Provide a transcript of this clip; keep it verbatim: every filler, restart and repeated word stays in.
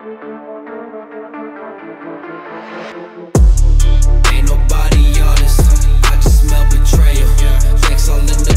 Ain't nobody honest, I just smell betrayal. Thanks all in the